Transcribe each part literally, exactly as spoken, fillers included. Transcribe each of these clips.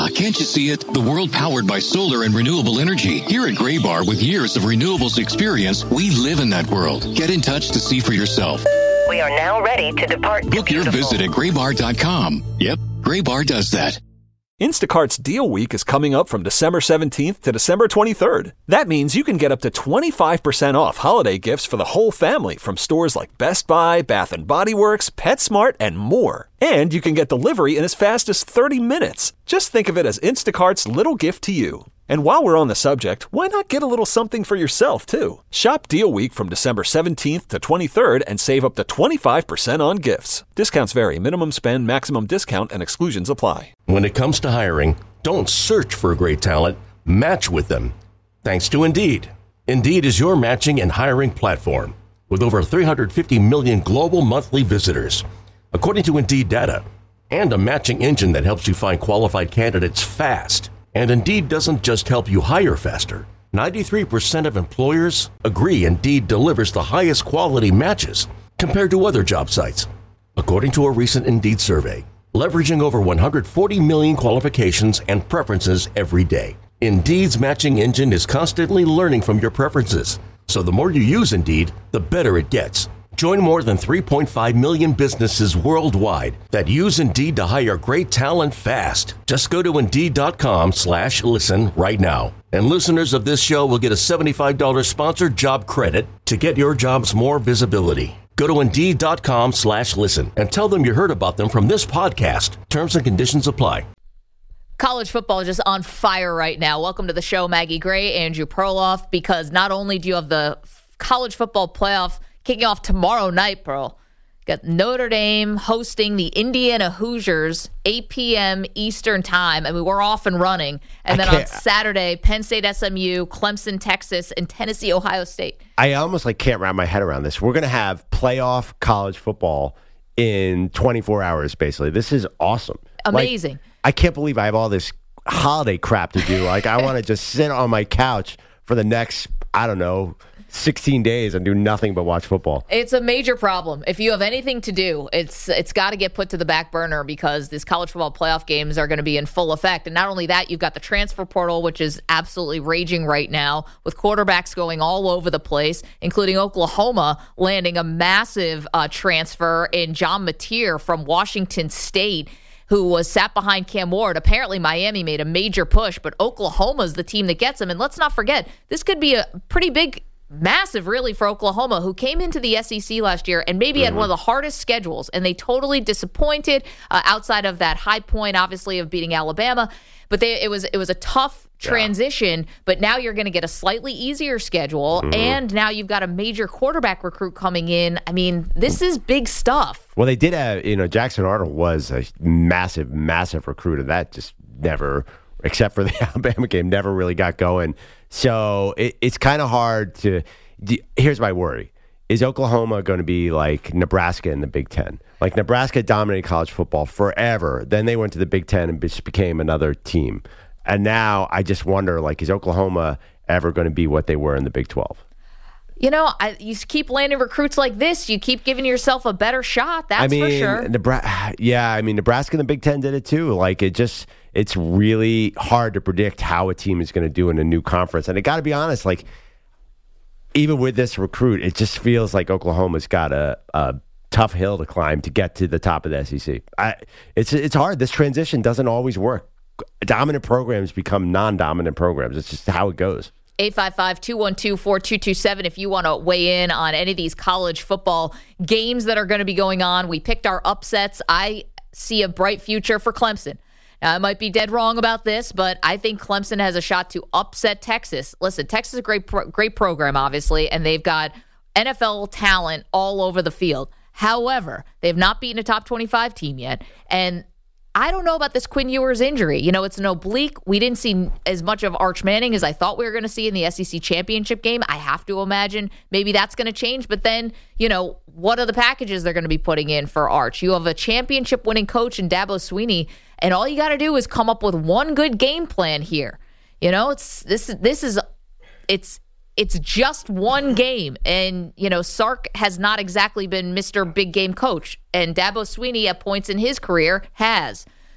can't you see it? The world powered by solar and renewable energy. Here at Graybar, with years of renewables experience, we live in that world. Get in touch to see for yourself. We are now ready to depart. Book your visit at graybar dot com. Yep, Graybar does that. Instacart's Deal Week is coming up from December seventeenth to December twenty-third. That means you can get up to twenty-five percent off holiday gifts for the whole family from stores like Best Buy, Bath and Body Works, PetSmart, and more. And you can get delivery in as fast as thirty minutes. Just think of it as Instacart's little gift to you. And while we're on the subject, why not get a little something for yourself, too? Shop Deal Week from December seventeenth to twenty-third and save up to twenty-five percent on gifts. Discounts vary. Minimum spend, maximum discount, and exclusions apply. When it comes to hiring, don't search for great talent. Match with them. Thanks to Indeed. Indeed is your matching and hiring platform with over three hundred fifty million global monthly visitors, according to Indeed data, and a matching engine that helps you find qualified candidates fast. And Indeed doesn't just help you hire faster. ninety-three percent of employers agree Indeed delivers the highest quality matches compared to other job sites, according to a recent Indeed survey, leveraging over one hundred forty million qualifications and preferences every day. Indeed's matching engine is constantly learning from your preferences, so the more you use Indeed, the better it gets. Join more than three point five million businesses worldwide that use Indeed to hire great talent fast. Just go to Indeed.com slash listen right now. And listeners of this show will get a seventy-five dollars sponsored job credit to get your jobs more visibility. Go to Indeed.com slash listen and tell them you heard about them from this podcast. Terms and conditions apply. College football is just on fire right now. Welcome to the show, Maggie Gray, Andrew Perloff, because not only do you have the college football playoff kicking off tomorrow night, bro. Got Notre Dame hosting the Indiana Hoosiers, eight p.m. Eastern time. I mean, we're off and running. And then on Saturday, Penn State, S M U, Clemson, Texas, and Tennessee, Ohio State. I almost like can't wrap my head around this. We're going to have playoff college football in twenty-four hours, basically. This is awesome. Amazing. Like, I can't believe I have all this holiday crap to do. Like, I want to just sit on my couch for the next, I don't know, sixteen days and do nothing but watch football. It's a major problem. If you have anything to do, it's it's got to get put to the back burner because these college football playoff games are going to be in full effect. And not only that, you've got the transfer portal, which is absolutely raging right now, with quarterbacks going all over the place, including Oklahoma landing a massive uh, transfer in John Mateer from Washington State, who was sat behind Cam Ward. Apparently, Miami made a major push, but Oklahoma's the team that gets him. And let's not forget, this could be a pretty big massive, really, for Oklahoma, who came into the S E C last year and maybe mm-hmm. had one of the hardest schedules, and they totally disappointed uh, outside of that high point, obviously, of beating Alabama. But they, it was it was a tough transition, yeah. But now you're going to get a slightly easier schedule, mm-hmm. and now you've got a major quarterback recruit coming in. I mean, this is big stuff. Well, they did have, you know, Jackson Arnold was a massive, massive recruit, and that just never, except for the Alabama game, never really got going. So it, it's kind of hard to – here's my worry. Is Oklahoma going to be like Nebraska in the Big Ten? Like Nebraska dominated college football forever. Then they went to the Big Ten and just became another team. And now I just wonder, like, is Oklahoma ever going to be what they were in the Big twelve? You know, I, you keep landing recruits like this, you keep giving yourself a better shot. That's I mean, for sure. Nebra- yeah, I mean, Nebraska and the Big Ten did it too. Like, it just – it's really hard to predict how a team is going to do in a new conference. And I got to be honest, like, even with this recruit, it just feels like Oklahoma's got a, a tough hill to climb to get to the top of the S E C. I, it's it's hard. This transition doesn't always work. Dominant programs become non-dominant programs. It's just how it goes. eight five five, two one two, four two two seven if you want to weigh in on any of these college football games that are going to be going on. We picked our upsets. I see a bright future for Clemson. Now, I might be dead wrong about this, but I think Clemson has a shot to upset Texas. Listen, Texas is a great, pro- great program, obviously, and they've got N F L talent all over the field. However, they've not beaten a top twenty-five team yet, and I don't know about this Quinn Ewers injury. You know, it's an oblique. We didn't see as much of Arch Manning as I thought we were going to see in the S E C championship game. I have to imagine maybe that's going to change. But then, you know, what are the packages they're going to be putting in for Arch? You have a championship-winning coach in Dabo Swinney, and all you got to do is come up with one good game plan here. You know, it's this. This is it's. It's just one game, and, you know, Sark has not exactly been Mister Big Game Coach, and Dabo Swinney at points in his career has.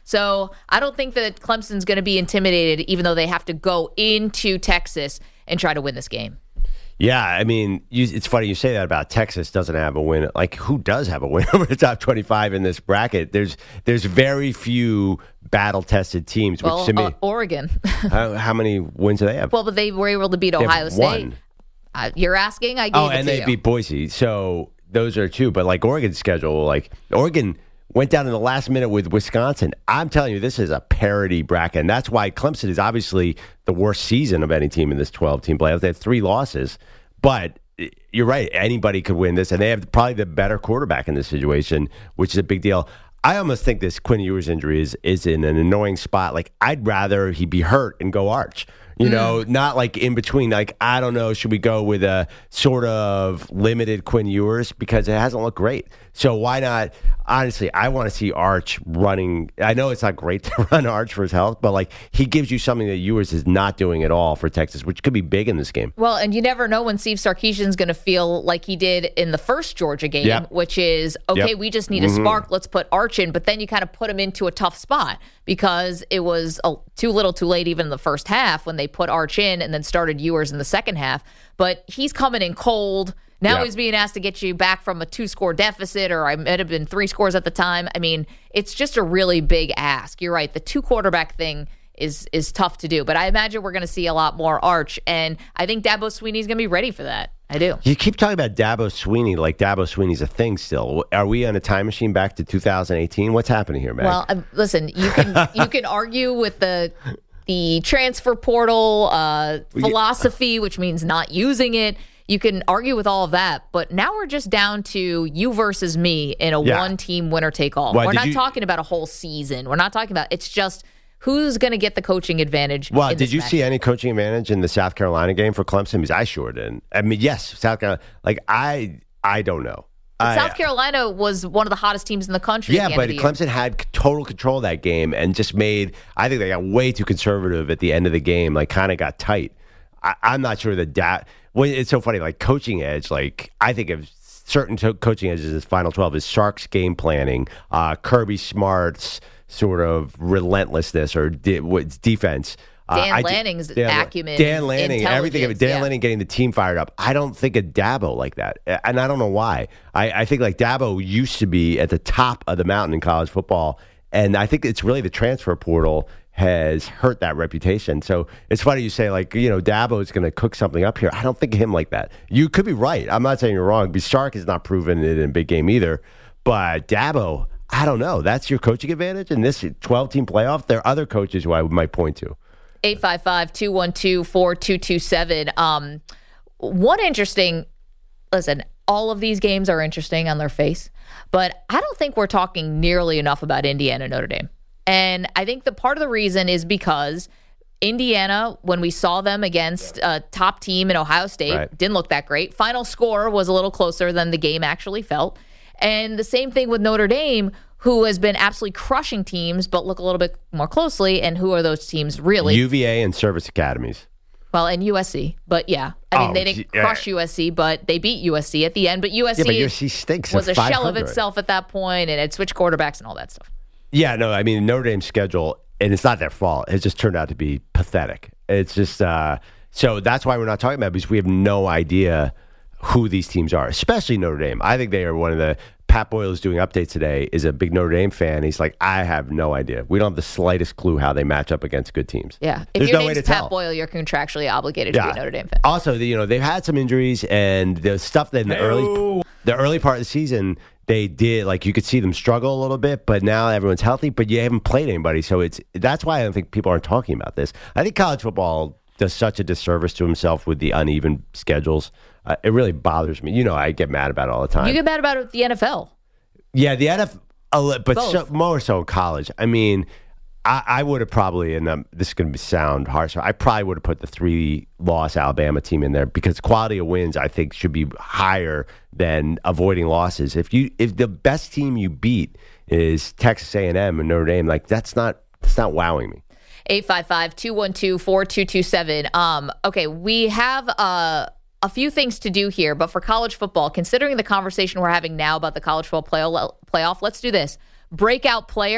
So I don't think that Clemson's going to be intimidated, even though they have to go into Texas and try to win this game. Yeah, I mean, you, it's funny you say that about Texas doesn't have a win. Like, who does have a win over the top twenty-five in this bracket? There's there's very few battle-tested teams. Which Well, to me, uh, Oregon. how, how many wins do they have? Well, but they were able to beat They have Ohio State. one. Uh, you're asking? I gave Oh, it and to they you. beat Boise. So those are two. But like Oregon's schedule, like Oregon went down in the last minute with Wisconsin. I'm telling you, this is a parity bracket. And that's why Clemson is obviously the worst season of any team in this twelve-team playoff. They have three losses. But you're right. Anybody could win this. And they have probably the better quarterback in this situation, which is a big deal. I almost think this Quinn Ewers injury is, is in an annoying spot. Like, I'd rather he be hurt and go Arch. You know, mm. not like in between. Like, I don't know, should we go with a sort of limited Quinn Ewers? Because it hasn't looked great. So why not? Honestly, I want to see Arch running. I know it's not great to run Arch for his health, but like he gives you something that Ewers is not doing at all for Texas, which could be big in this game. Well, and you never know when Steve Sarkisian's going to feel like he did in the first Georgia game, yep. which is, okay, yep. we just need a mm-hmm. spark. Let's put Arch in. But then you kind of put him into a tough spot because it was a, too little too late even in the first half when they put Arch in and then started Ewers in the second half. But he's coming in cold. Now yeah. he's being asked to get you back from a two-score deficit, or I might have been three scores at the time. I mean, it's just a really big ask. You're right. The two-quarterback thing is is tough to do. But I imagine we're going to see a lot more Arch, and I think Dabo Swinney's going to be ready for that. I do. You keep talking about Dabo Swinney like Dabo Swinney's a thing still. Are we on a time machine back to two thousand eighteen? What's happening here, man? Well, um, listen, you can you can argue with the the transfer portal uh, philosophy, which means not using it. You can argue with all of that, but now we're just down to you versus me in a yeah. one-team winner-take-all. Well, we're not you, talking about a whole season. We're not talking about it's just who's going to get the coaching advantage. Well, in did this you match. see any coaching advantage in the South Carolina game for Clemson? Because I sure didn't. I mean, yes, South Carolina. Like I, I don't know. I, South Carolina was one of the hottest teams in the country. Yeah, at the but end of the Clemson year. had total control of that game and just made. I think they got way too conservative at the end of the game. Like, kind of got tight. I, I'm not sure that that. Well, it's so funny. Like coaching edge. Like I think of certain to- coaching edges in this Final twelve is Sark's game planning, uh, Kirby Smart's sort of relentlessness or de- what's defense. Dan uh, Lanning's Dan, acumen, Dan Lanning, everything of it. Dan yeah. Lanning getting the team fired up. I don't think of Dabo like that, and I don't know why. I, I think like Dabo used to be at the top of the mountain in college football, and I think it's really the transfer portal has hurt that reputation. So it's funny you say like you know Dabo is going to cook something up here. I don't think of him like that. You could be right. I'm not saying you're wrong. But Sark has not proven it in a big game either. But Dabo, I don't know. That's your coaching advantage in this twelve-team playoff. There are other coaches who I might point to. eight five five, two one two, four two two seven. Um, one interesting, listen, all of these games are interesting on their face, but I don't think we're talking nearly enough about Indiana Notre Dame. And I think the part of the reason is because Indiana, when we saw them against a top team in Ohio State, right. didn't look that great. Final score was a little closer than the game actually felt. And the same thing with Notre Dame, who has been absolutely crushing teams, but look a little bit more closely. And who are those teams really? U V A and service academies. Well, and U S C. But yeah, I mean, oh, they didn't yeah. crush U S C, but they beat U S C at the end. But U S C, yeah, but U S C stinks was a five hundred. shell of itself at that point, and it switched quarterbacks and all that stuff. Yeah, no, I mean, Notre Dame's schedule, and it's not their fault. It just turned out to be pathetic. It's just, uh, so that's why we're not talking about it, because we have no idea who these teams are, especially Notre Dame. I think they are one of the, Pat Boyle is doing updates today, is a big Notre Dame fan. He's like, I have no idea. We don't have the slightest clue how they match up against good teams. Yeah. If There's your no way name's to Pat tell. Boyle, you're contractually obligated yeah. to be a Notre Dame fan. Also, you know, they've had some injuries, and the stuff that in the early, the early part of the season, they did, like, you could see them struggle a little bit, but now everyone's healthy, but you haven't played anybody. So it's that's why I don't think people aren't talking about this. I think college football does such a disservice to himself with the uneven schedules. Uh, it really bothers me. You know, I get mad about it all the time. You get mad about it with the N F L. Yeah, the N F L, but so, Both. more so in college. I mean, I, I would have probably, and um, this is going to sound harsh, I probably would have put the three-loss Alabama team in there because quality of wins, I think, should be higher than avoiding losses. If you if the best team you beat is Texas A and M and Notre Dame, like that's not that's not wowing me. eight five five, two one two, four two two seven. Um, okay, we have uh, a few things to do here, but for college football, considering the conversation we're having now about the college football play- playoff, let's do this. Breakout player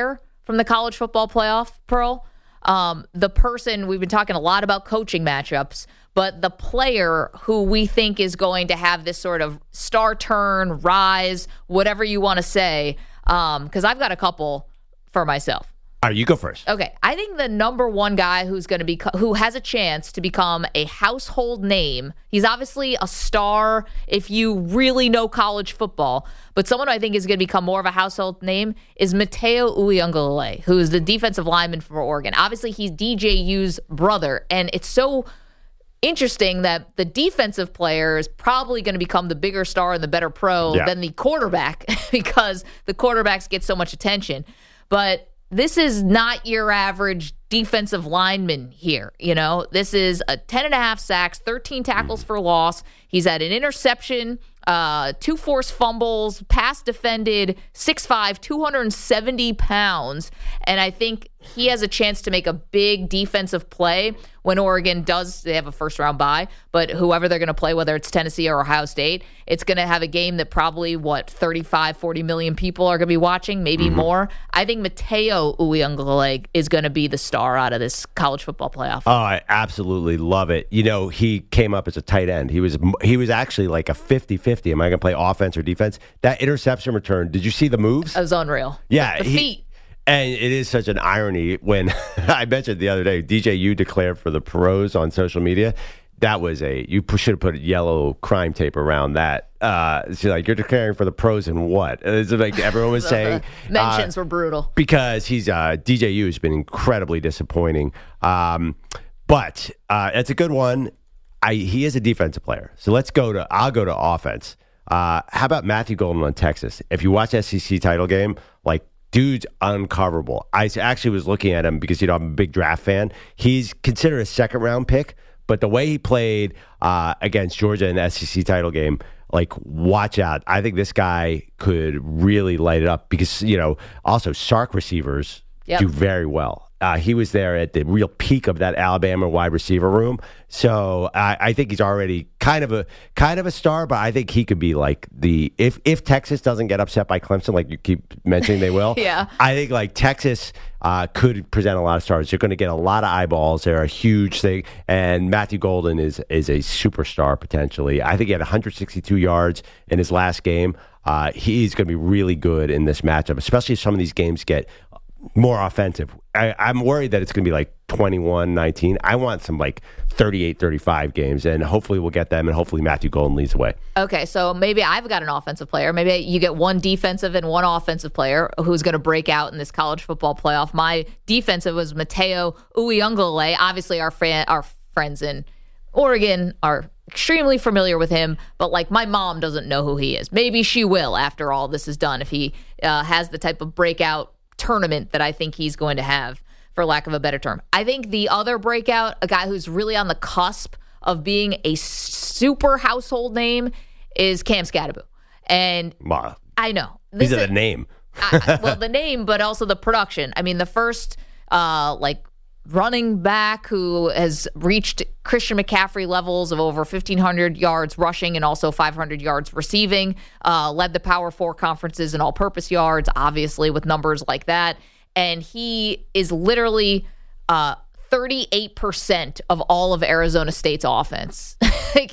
from the college football playoff, Pearl. Um, the person, we've been talking a lot about coaching matchups, but the player who we think is going to have this sort of star turn, rise, whatever you want to say, because um, I've got a couple for myself. All right, you go first. Okay, I think the number one guy who's going to be who has a chance to become a household name. He's obviously a star if you really know college football, but someone who I think is going to become more of a household name is Matayo Uiagalelei, who is the defensive lineman for Oregon. Obviously, he's D J U's brother, and it's so interesting that the defensive player is probably going to become the bigger star and the better pro yeah. than the quarterback because the quarterbacks get so much attention, but this is not your average defensive lineman here. You know, this is a ten and a half sacks, thirteen tackles for loss. He's had an interception, uh, two forced fumbles, pass defended, six five, two hundred seventy pounds. And I think he has a chance to make a big defensive play when Oregon does. They have a first round bye, but whoever they're going to play, whether it's Tennessee or Ohio State, it's going to have a game that probably, what, thirty-five, forty million people are going to be watching, maybe mm-hmm. more. I think Matayo Uiagalelei is going to be the star out of this college football playoff. Oh, I absolutely love it. You know, he came up as a tight end. He was he was actually like a fifty-fifty. Am I going to play offense or defense? That interception return, did you see the moves? It was unreal. Yeah. The he, feet. And it is such an irony when I mentioned the other day, D J U declared for the pros on social media. That was a, you should have put yellow crime tape around that. Uh, it's like, you're declaring for the pros and what? It's like everyone was saying. Mentions uh, were brutal. Because he's, uh, D J U has been incredibly disappointing. Um, but uh, it's a good one. I, he is a defensive player. So let's go to, I'll go to offense. Uh, how about Matthew Golden on Texas? If you watch S E C title game, like, dude's uncoverable. I actually was looking at him because, you know, I'm a big draft fan. He's considered a second round pick, but the way he played uh, against Georgia in the S E C title game, like, watch out. I think this guy could really light it up because, you know, also Sark receivers yep. do very well. Uh, he was there at the real peak of that Alabama wide receiver room. So I, I think he's already kind of a kind of a star, but I think he could be like the if if Texas doesn't get upset by Clemson, like you keep mentioning they will. yeah. I think like Texas uh, could present a lot of stars. You're going to get a lot of eyeballs. They're a huge thing, and Matthew Golden is is a superstar potentially. I think he had one hundred sixty-two yards in his last game. Uh, he's going to be really good in this matchup, especially if some of these games get more offensive. I, I'm worried that it's going to be like twenty-one nineteen. I want some like thirty-eight thirty-five games, and hopefully we'll get them, and hopefully Matthew Golden leads the way. Okay, so maybe I've got an offensive player. Maybe you get one defensive and one offensive player who's going to break out in this college football playoff. My defensive was Matayo Uiagalelei. Obviously, our, fan, our friends in Oregon are extremely familiar with him, but like my mom doesn't know who he is. Maybe she will after all this is done if he uh, has the type of breakout tournament that I think he's going to have, for lack of a better term. I think the other breakout, a guy who's really on the cusp of being a super household name, is Cam Skattebo. And wow. I know. These are the name. I, well, the name, but also the production. I mean, the first uh, like running back who has reached Christian McCaffrey levels of over fifteen hundred yards rushing and also five hundred yards receiving, uh, led the Power Four conferences in all-purpose yards, obviously, with numbers like that. And he is literally uh, thirty-eight percent of all of Arizona State's offense. Like,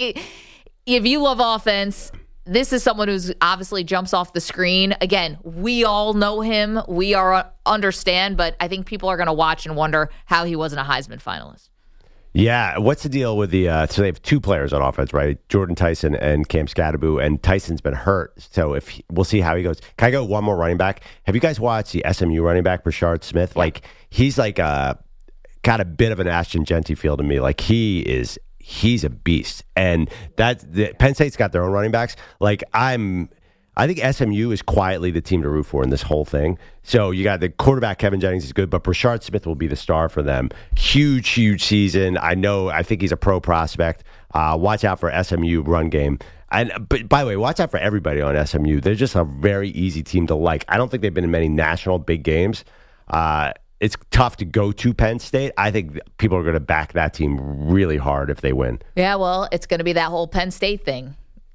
if you love offense, this is someone who's obviously jumps off the screen. Again, we all know him. We are understand, but I think people are going to watch and wonder how he wasn't a Heisman finalist. Yeah, what's the deal with the? Uh, so they have two players on offense, right? Jordan Tyson and Cam Skattebo, and Tyson's been hurt, so if he, we'll see how he goes. Can I go one more running back? Have you guys watched the S M U running back Brashard Smith? Like he's like a got a bit of an Ashton Genty feel to me. Like he is. He's a beast, and that the, Penn State's got their own running backs. Like I'm, I think S M U is quietly the team to root for in this whole thing. So you got the quarterback Kevin Jennings is good, but Brashard Smith will be the star for them. Huge, huge season. I know. I think he's a pro prospect. Uh, watch out for S M U run game. And but by the way, watch out for everybody on S M U. They're just a very easy team to like. I don't think they've been in many national big games. Uh, It's tough to go to Penn State. I think people are going to back that team really hard if they win. Yeah, well, it's going to be that whole Penn State thing.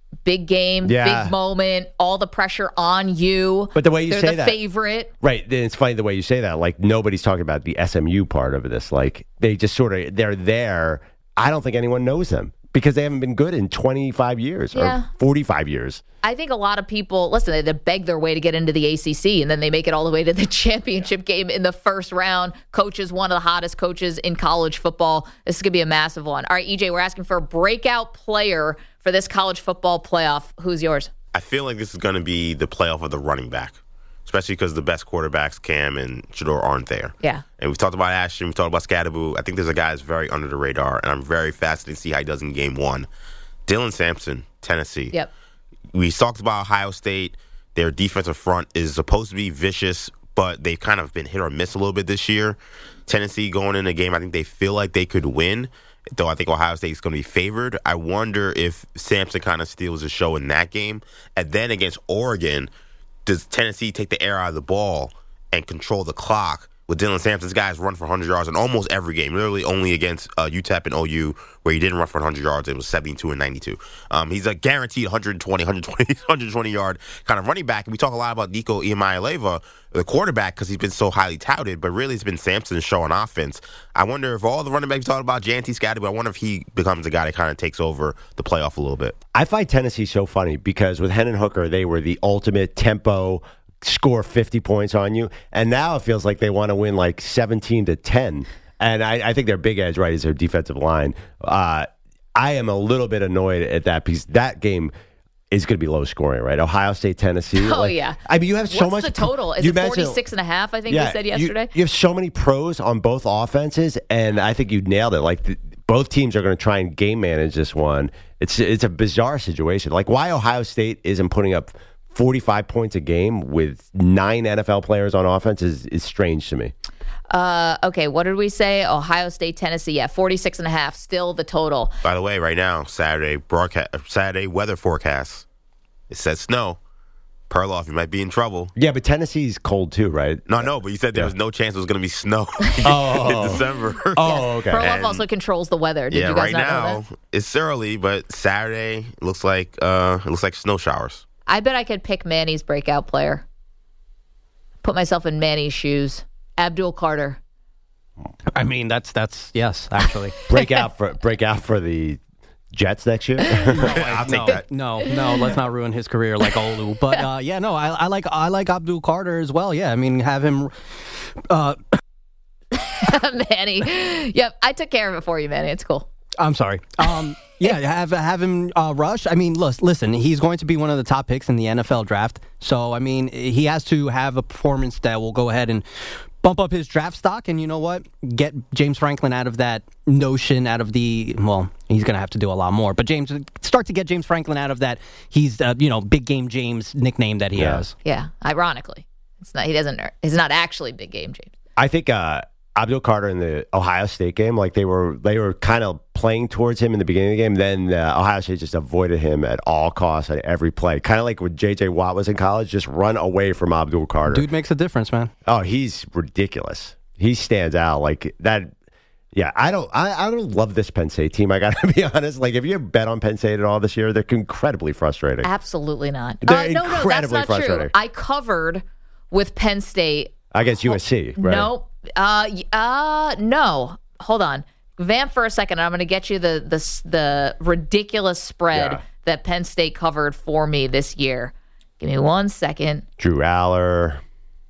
Big game, Yeah. big moment, all the pressure on you. But the way you They're say the that, favorite. right? Then it's funny the way you say that. Like nobody's talking about the S M U part of this. Like they just sort of they're there. I don't think anyone knows them because they haven't been good in twenty-five years Yeah. or forty-five years. I think a lot of people, listen, they, they beg their way to get into the A C C, and then they make it all the way to the championship game in the first round. Coach is one of the hottest coaches in college football. This is going to be a massive one. All right, E J, we're asking for a breakout player for this college football playoff. Who's yours? I feel like this is going to be the playoff of the running back, especially because the best quarterbacks, Cam and Shador, aren't there. Yeah. And we've talked about Ashton, we've talked about Scadaboo. I think there's a guy that's very under the radar, and I'm very fascinated to see how he does in game one. Dylan Sampson, Tennessee. Yep. We talked about Ohio State. Their defensive front is supposed to be vicious, but they've kind of been hit or miss a little bit this year. Tennessee going in a game, I think they feel like they could win, though I think Ohio State is going to be favored. I wonder if Sampson kind of steals the show in that game. And then against Oregon, does Tennessee take the air out of the ball and control the clock? With Dylan Sampson's guys run for one hundred yards in almost every game, literally only against uh, U T E P and O U, where he didn't run for one hundred yards. It was seventy-two and ninety-two. Um, he's a guaranteed one twenty, one twenty, one twenty yard kind of running back. And we talk a lot about Nico Iamaleava, the quarterback, because he's been so highly touted, but really it's been Sampson's show on offense. I wonder if all the running backs talked about J N T Scadaboo, I wonder if he becomes the guy that kind of takes over the playoff a little bit. I find Tennessee so funny because with Hendon Hooker, they were the ultimate tempo, score fifty points on you, and now it feels like they want to win like seventeen to ten. And I, I think their big edge, right, is their defensive line. Uh, I am a little bit annoyed at that because that game is going to be low scoring, right? Ohio State, Tennessee. Oh, like, yeah. I mean, you have so What's much. the total? Is you it mentioned- forty-six and a half, I think yeah, they said you- yesterday? You, have so many pros on both offenses, and I think you nailed it. Like, the, both teams are going to try and game manage this one. It's it's a bizarre situation. Like, why Ohio State isn't putting up forty-five points a game with nine N F L players on offense is, is strange to me. Uh, okay, what did we say? Ohio State, Tennessee. Yeah, forty-six and a half, still the total. By the way, right now, Saturday broadcast, Saturday weather forecast, it says snow. Perloff, you might be in trouble. Yeah, but Tennessee's cold too, right? No, no, but you said there was no chance it was going to be snow Oh. in December. Oh, okay. Perloff And- also controls the weather. Did yeah, you guys right not know now that? it's early, but Saturday looks like uh, it looks like snow showers. I bet I could pick Manny's breakout player. Put myself in Manny's shoes. Abdul Carter. I mean, that's that's yes, actually. break out for break out for the Jets next year. I'll take no, that. No, no, let's not ruin his career like Olu. But uh, yeah, no, I, I like I like Abdul Carter as well. Yeah, I mean, have him. Uh, Manny. Yep, I took care of it for you, Manny. It's cool. I'm sorry. Um, yeah, have have him uh, rush. I mean, listen, listen, he's going to be one of the top picks in the N F L draft. So, I mean, he has to have a performance that will go ahead and bump up his draft stock. And you know what? Get James Franklin out of that notion, out of the, well, he's going to have to do a lot more. But James, start to get James Franklin out of that. He's, uh, you know, Big Game James nickname that he Yeah. has. Yeah, ironically. It's not. He doesn't. He's not actually Big Game James. I think uh, Abdul Carter in the Ohio State game, like they were, they were kind of playing towards him in the beginning of the game. Then uh, Ohio State just avoided him at all costs at every play. Kind of like when J J Watt was in college, just run away from Abdul Carter. Dude makes a difference, man. Oh, he's ridiculous. He stands out like that. Yeah, I don't, I, I don't love this Penn State team. I got to be honest. Like, if you bet on Penn State at all this year, they're incredibly frustrating. Absolutely not. They're uh, no, no, that's incredibly not true. frustrating. I covered with Penn State. Against U S C, right? No, uh, y- uh, no. Hold on, vamp for a second. I'm going to get you the the s- the ridiculous spread Yeah. that Penn State covered for me this year. Give me one second. Drew Aller.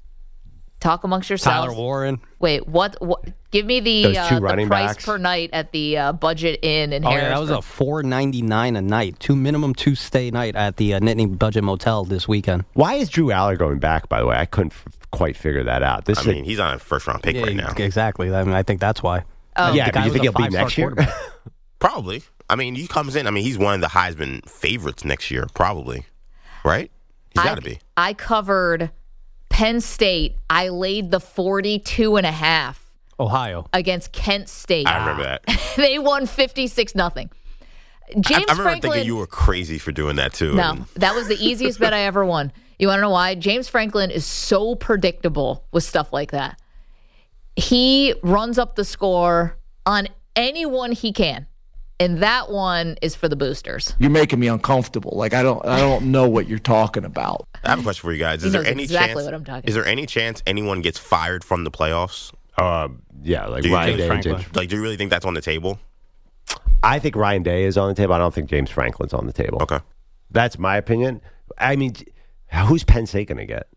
Talk amongst yourselves. Tyler Warren. Wait, what? what give me the Those uh, two the running price backs. per night at the uh, Budget Inn in Oh, yeah, Harrisburg. that was a four ninety-nine a night, two minimum two stay night at the uh, Nittany Budget Motel this weekend. Why is Drew Aller going back, by the way? I couldn't f- quite figure that out. This I is a- mean, he's on a first round pick Yeah, right now. exactly. I mean, I think that's why. Oh. yeah, The but guy you was think a he'll be five-star next year? quarterback. Probably. I mean, he comes in. I mean, he's one of the Heisman favorites next year, probably. Right? He's got to be. I covered Penn State. I laid the forty-two and a half Ohio. against Kent State. I remember that. They won fifty-six nothing. I, James I remember Franklin. thinking you were crazy for doing that, too. no, And that was the easiest bet I ever won. You want to know why? James Franklin is so predictable with stuff like that. He runs up the score on anyone he can. and that one is for the boosters. You're making me uncomfortable. Like I don't, I don't know what you're talking about. I have a question for you guys. Is He there knows any exactly chance? what I'm talking Is there any chance anyone gets fired from the playoffs? Uh, yeah, like Do you Ryan think- Day. and Franklin. James- Like, do you really think that's on the table? I think Ryan Day is on the table. I don't think James Franklin's on the table. Okay. That's my opinion. I mean, who's Penn State going to get?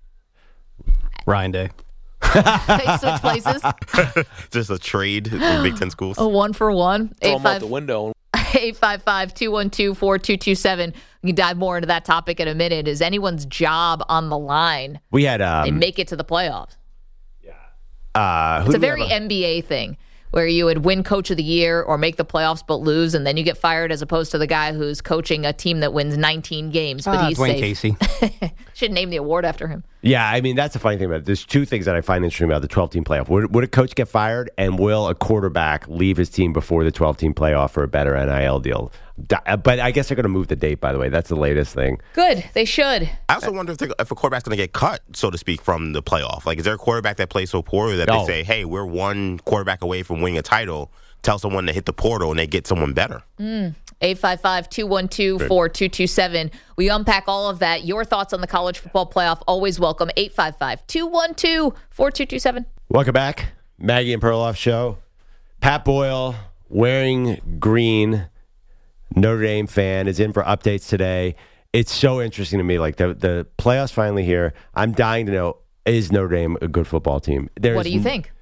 Ryan Day. They switch places. Just a trade in Big Ten schools. A one for one. Throw Eight them out five the window. eight five five, two one two, four two two seven. We can dive more into that topic in a minute. Is anyone's job on the line? We had They um, make it to the playoffs. uh, who It's a do we very have N B A thing where you would win coach of the year or make the playoffs but lose, and then you get fired as opposed to the guy who's coaching a team that wins nineteen games, but Ah, he's Dwayne safe. Casey. Should name the award after him. Yeah, I mean, that's the funny thing about it. There's two things that I find interesting about the twelve-team playoff. Would, would a coach get fired, and will a quarterback leave his team before the twelve-team playoff for a better N I L deal? Di- But I guess they're going to move the date, by the way. That's the latest thing. Good. They should. I also wonder if, they, if a quarterback's going to get cut, so to speak, from the playoff. Like, is there a quarterback that plays so poorly that No. they say, hey, we're one quarterback away from winning a title, tell someone to hit the portal and they get someone better? eight five five, two one two, four two two seven. We unpack all of that. Your thoughts on the college football playoff, always welcome. eight five five, two one two, four two two seven. Welcome back. Maggie and Perloff Show. Pat Boyle, wearing green, Notre Dame fan, is in for updates today. It's so interesting to me. Like, the, the playoffs finally here. I'm dying to know, is Notre Dame a good football team? There's What do you think?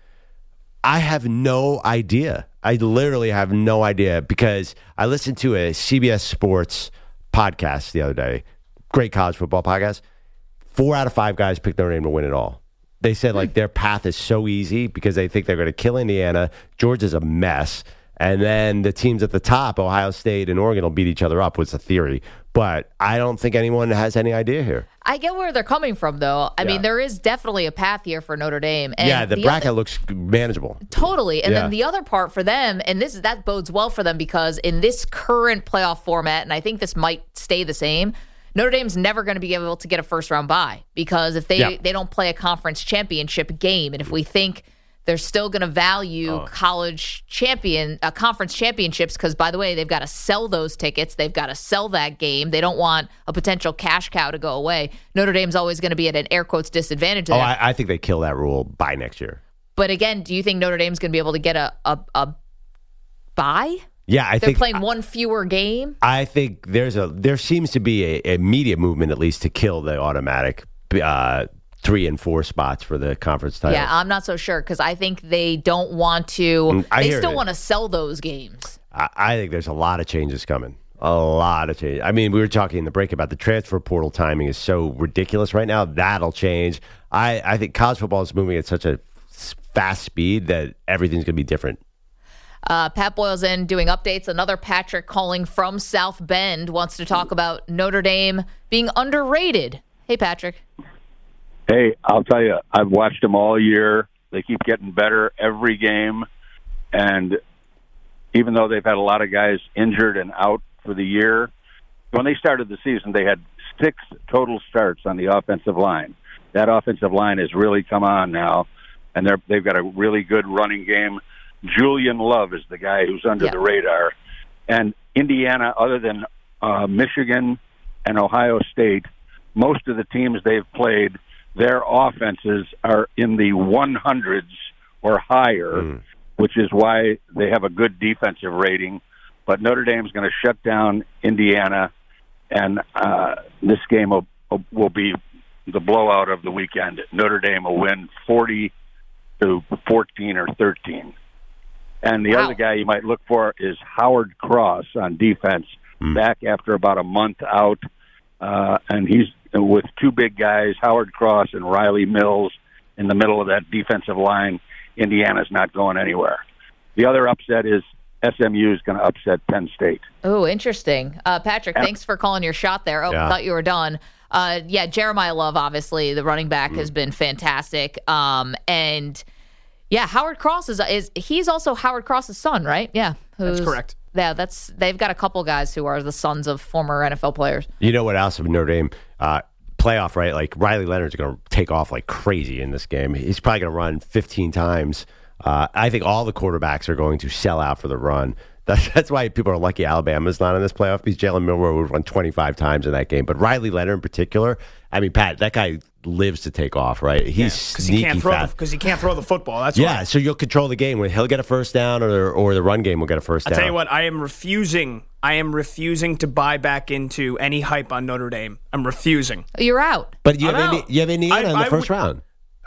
I have no idea. I literally have no idea because I listened to a C B S Sports podcast the other day. Great college football podcast. Four out of five guys picked Notre Dame to win it all. They said, like, their path is so easy because they think they're going to kill Indiana. Georgia's a mess. And then the teams at the top, Ohio State and Oregon, will beat each other up, was the theory. But I don't think anyone has any idea here. I get where they're coming from, though. I Yeah. mean, there is definitely a path here for Notre Dame. And yeah, the, the bracket other- looks manageable. Totally. And Yeah. then the other part for them, and this that bodes well for them because in this current playoff format, and I think this might stay the same, Notre Dame's never going to be able to get a first round bye because if they, Yeah. they don't play a conference championship game, and if we think they're still going to value Oh. college champion uh, conference championships because, by the way, they've got to sell those tickets. They've got to sell that game. They don't want a potential cash cow to go away. Notre Dame's always going to be at an air quotes disadvantage Oh, there. I, I think they kill that rule by next year. But again, do you think Notre Dame's going to be able to get a a, a bye? Yeah, I They're think playing one fewer game. I think there's a there seems to be a, a media movement at least to kill the automatic uh, three and four spots for the conference title. Yeah, I'm not so sure because I think they don't want to. Mm, I They hear still it. want to sell those games. I, I think there's a lot of changes coming. A lot of change. I mean, we were talking in the break about the transfer portal timing is so ridiculous right now. That'll change. I, I think college football is moving at such a s- fast speed that everything's going to be different. Uh, Pat Boyle's in doing updates. Another Patrick calling from South Bend wants to talk about Notre Dame being underrated. Hey, Patrick. Hey, I'll tell you, I've watched them all year. They keep getting better every game. And even though they've had a lot of guys injured and out for the year, when they started the season, they had six total starts on the offensive line. That offensive line has really come on now, and they're, they've got a really good running game. Julian Love is the guy who's under Yeah. the radar. And Indiana, other than uh, Michigan and Ohio State, most of the teams they've played, their offenses are in the one hundreds or higher, Mm. which is why they have a good defensive rating. But Notre Dame's going to shut down Indiana, and uh, this game will, will be the blowout of the weekend. Notre Dame will win forty to fourteen or thirteen. And the Wow. other guy you might look for is Howard Cross on defense, Mm. back after about a month out. Uh, and he's with two big guys, Howard Cross and Riley Mills, in the middle of that defensive line. Indiana's not going anywhere. The other upset is S M U is going to upset Penn State. Oh, interesting. Uh, Patrick, thanks for calling your shot there. Oh, Yeah. thought you were done. Uh, yeah, Jeremiah Love, obviously, the running back, has been fantastic. Um, and yeah, Howard Cross is is he's also Howard Cross's son, right? Yeah, That's who's- correct. Yeah, that's they've got a couple guys who are the sons of former N F L players. You know what else of Notre Dame uh, playoff, right? Like Riley Leonard's going to take off like crazy in this game. He's probably going to run fifteen times. Uh, I think all the quarterbacks are going to sell out for the run. That's, that's why people are lucky Alabama's not in this playoff, because Jalen Milroe would run twenty-five times in that game. But Riley Leonard in particular, I mean, Pat, that guy lives to take off, right? He's yeah, sneaky he can't throw fast. Because he can't throw the football. That's yeah, why. so you'll control the game. He'll get a first down, or or the run game will get a first I'll down. tell you what, I am refusing. I am refusing to buy back into any hype on Notre Dame. I'm refusing. You're out. But you I'm have, out. Indi- you have Indiana I- in the I first would- round.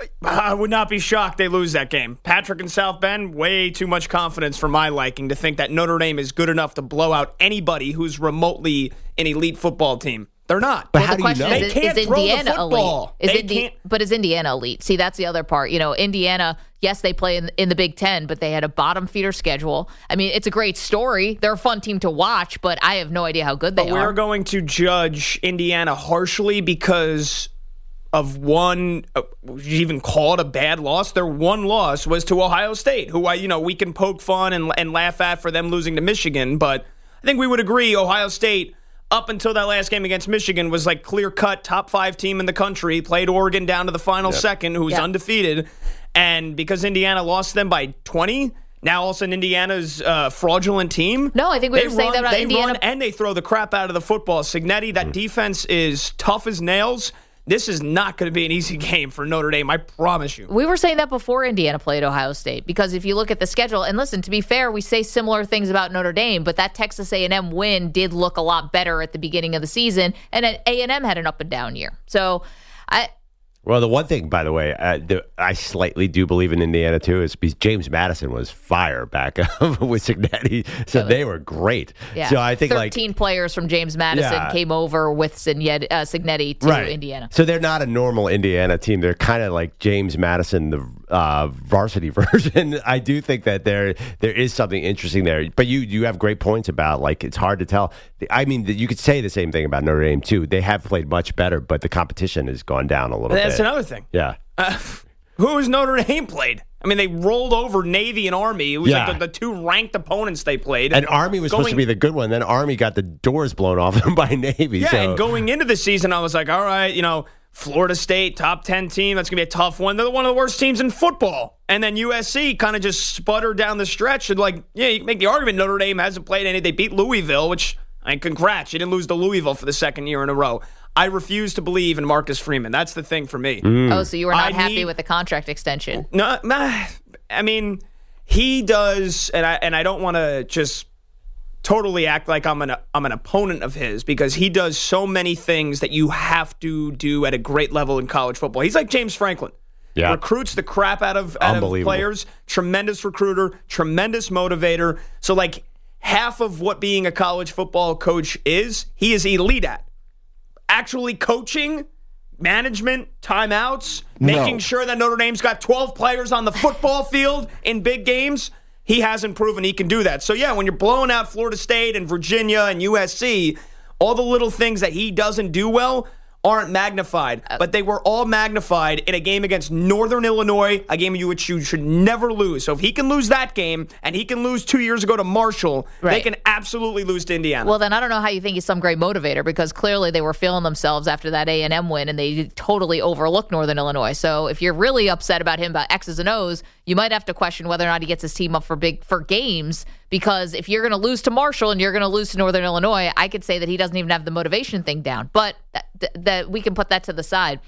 I would not be shocked they lose that game. Patrick and South Bend, way too much confidence for my liking to think that Notre Dame is good enough to blow out anybody who's remotely an elite football team. They're not. But Well, how the do you question know? is, They is, can't is throw the Indiana football. elite? Is They Indi- can't- but is Indiana elite? See, that's the other part. You know, Indiana, yes, they play in, in the Big Ten, but they had a bottom feeder schedule. I mean, it's a great story. They're a fun team to watch, but I have no idea how good they But are. we're going to judge Indiana harshly because of one, uh, would you even call it a bad loss? Their one loss was to Ohio State, who I, you know, we can poke fun and, and laugh at for them losing to Michigan. But I think we would agree Ohio State, up until that last game against Michigan, was like clear-cut top five team in the country, played Oregon down to the final Yep. second, who was Yep. undefeated. And because Indiana lost them by twenty, now all of a sudden Indiana's uh, fraudulent team. No, I think we They were saying run- that about they Indiana. run and they throw the crap out of the football. Signetti, that defense is tough as nails. This is not going to be an easy game for Notre Dame, I promise you. We were saying that before Indiana played Ohio State, because if you look at the schedule, and listen, to be fair, we say similar things about Notre Dame, but that Texas A and M win did look a lot better at the beginning of the season, and A and M had an up and down year. So I Well, the one thing, by the way, uh, the, I slightly do believe in Indiana, too, is because James Madison was fire back with Signetti, so they were great. Yeah. So I think, like, thirteen players from James Madison Yeah. came over with Signetti, uh, Signetti to right. Indiana. So they're not a normal Indiana team. They're kind of like James Madison, the uh, varsity version. I do think that there there is something interesting there. But you you have great points about, like, it's hard to tell. I mean, you could say the same thing about Notre Dame, too. They have played much better, but the competition has gone down a little bit. That's another thing. Yeah. Uh, who has Notre Dame played? I mean, they rolled over Navy and Army. It was Yeah. like the, the two ranked opponents they played. And Army was supposed to Going- be the good one. Then Army got the doors blown off them by Navy. Yeah, so. and going into the season, I was like, all right, you know, Florida State, top ten team, that's going to be a tough one. They're one of the worst teams in football. And then U S C kind of just sputtered down the stretch. And, like, yeah, you can make the argument Notre Dame hasn't played any. They beat Louisville, which, I mean, congrats. You didn't lose to Louisville for the second year in a row. I refuse to believe in Marcus Freeman. That's the thing for me. Oh, so you were not I happy need- with the contract extension? No, nah, I mean, he does, and I and I don't want to just totally act like I'm an I'm an opponent of his, because he does so many things that you have to do at a great level in college football. He's like James Franklin. Yeah. Recruits the crap out of, out of Unbelievable. players. Tremendous recruiter, tremendous motivator. So, like, half of what being a college football coach is, he is elite at. Actually coaching, management, timeouts, No. making sure that Notre Dame's got twelve players on the football field in big games, he hasn't proven he can do that. So, yeah, when you're blowing out Florida State and Virginia and U S C, all the little things that he doesn't do well aren't magnified, but they were all magnified in a game against Northern Illinois, a game you which you should never lose. So if he can lose that game, and he can lose two years ago to Marshall, they Right. can absolutely lose to Indiana. Well, then I don't know how you think he's some great motivator, because clearly they were feeling themselves after that A and M win, and they totally overlooked Northern Illinois. So if you're really upset about him about X's and O's, you might have to question whether or not he gets his team up for big for games. Because if you're going to lose to Marshall and you're going to lose to Northern Illinois, I could say that he doesn't even have the motivation thing down. But that, that, that we can put that to the side.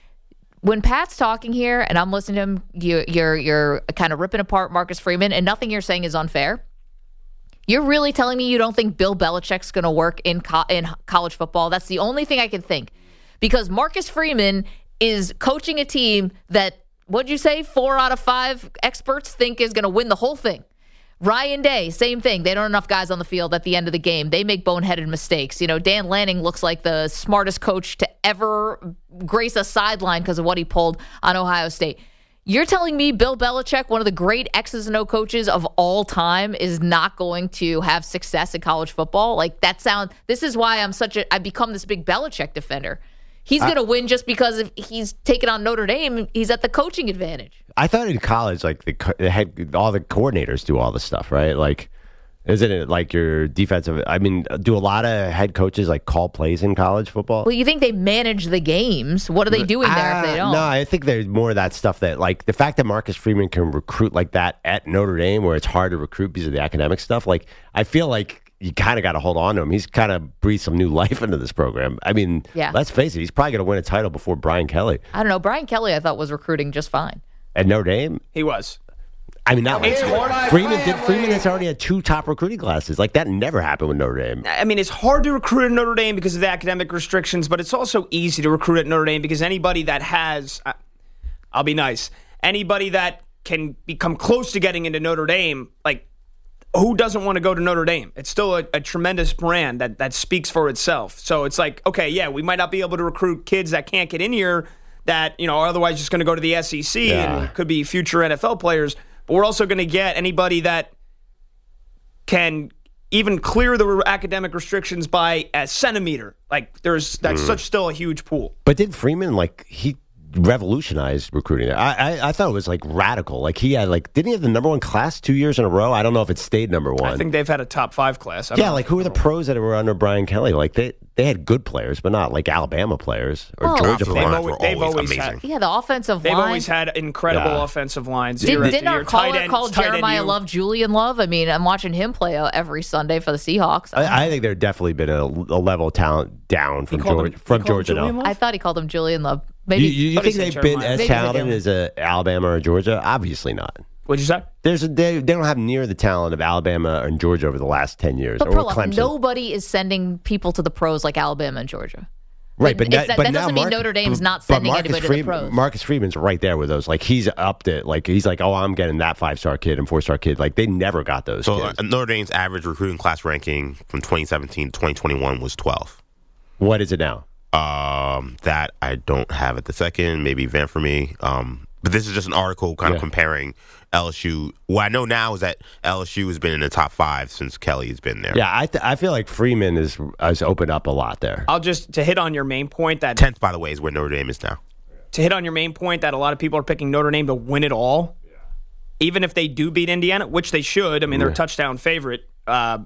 When Pat's talking here and I'm listening to him, you, you're you're kind of ripping apart Marcus Freeman, and nothing you're saying is unfair. You're really telling me you don't think Bill Belichick's going to work in co- in college football? That's the only thing I can think. Because Marcus Freeman is coaching a team that, what'd you say, four out of five experts think is going to win the whole thing. Ryan Day, same thing. They don't have enough guys on the field at the end of the game. They make boneheaded mistakes. You know, Dan Lanning looks like the smartest coach to ever grace a sideline because of what he pulled on Ohio State. You're telling me Bill Belichick, one of the great X's and O coaches of all time, is not going to have success in college football? Like, that sound. This is why I'm such a. I've become this big Belichick defender. He's going to win just because if he's taking on Notre Dame, he's at the coaching advantage. I thought in college, like the, co- the head, all the coordinators do all the stuff, right? Like, Isn't it like your defensive? I mean, do a lot of head coaches like call plays in college football? Well, you think they manage the games. What are they doing there uh, if they don't? No, I think there's more of that stuff that, like, the fact that Marcus Freeman can recruit like that at Notre Dame, where it's hard to recruit because of the academic stuff. Like, I feel like you kind of got to hold on to him. He's kind of breathed some new life into this program. I mean, yeah. let's face it, he's probably going to win a title before Brian Kelly. I don't know. Brian Kelly, I thought, was recruiting just fine. At Notre Dame? He was. I mean, not it's like hard. Freeman did. Freeman has already had two top recruiting classes. Like, that never happened with Notre Dame. I mean, it's hard to recruit at Notre Dame because of the academic restrictions, but it's also easy to recruit at Notre Dame because anybody that has, I'll be nice, anybody that can become close to getting into Notre Dame, like, who doesn't want to go to Notre Dame? It's still a, a tremendous brand that, that speaks for itself. So it's like, okay, yeah, we might not be able to recruit kids that can't get in here that, you know, are otherwise just going to go to the S E C Yeah. and could be future N F L players. But we're also going to get anybody that can even clear the academic restrictions by a centimeter. Like, there's that's mm. such still a huge pool. But did Freeman, like, he revolutionized recruiting? I, I I thought it was, like, radical. Like, he had, like, didn't he have the number one class two years in a row? I don't know if it stayed number one. I think they've had a top five class. I Yeah, like, who were the pros that were under Brian Kelly? Like, they they had good players, but not, like, Alabama players or Well, Georgia They've players. always, were they've always always amazing. had- Yeah, the offensive They've line. always had incredible Yeah. offensive lines. Did, year after didn't our year. caller Tight end- call tight end Jeremiah you- Love Julian Love? I mean, I'm watching him play uh, every Sunday for the Seahawks. I, I think there's definitely been a, a level of talent down from called Georgia. him- from he called him Georgia Julian now. Love? I thought he called him Julian Love. Maybe You, you Thought he think said they've been Jeremiah. as Maybe talented they do. as uh, Alabama or Georgia? Obviously not. What'd you say? There's a, they, they don't have near the talent of Alabama and Georgia over the last ten years. But or Perloff, Clemson. nobody is sending people to the pros like Alabama and Georgia. Right, but, It's that, that- but that now doesn't mean Marcus- Notre Dame's not but sending Marcus anybody to the Freeman- pros. Marcus Freeman's right there with those. Like, he's upped it. Like, he's like, oh, I'm getting that five-star kid and four-star kid. Like, they never got those So kids. uh, Notre Dame's average recruiting class ranking from twenty seventeen to twenty twenty-one was twelve. What is it now? Um, that I don't have at the second. Maybe vent for me. Um, but this is just an article kind Yeah. of comparing L S U. What I know now is that L S U has been in the top five since Kelly's been there. Yeah, I th- I feel like Freeman is has opened up a lot there. I'll just to hit on your main point that tenth, by the way, is where Notre Dame is now. to hit on your main point that a lot of people are picking Notre Dame to win it all, even if they do beat Indiana, which they should. I mean, they're a touchdown favorite. Uh,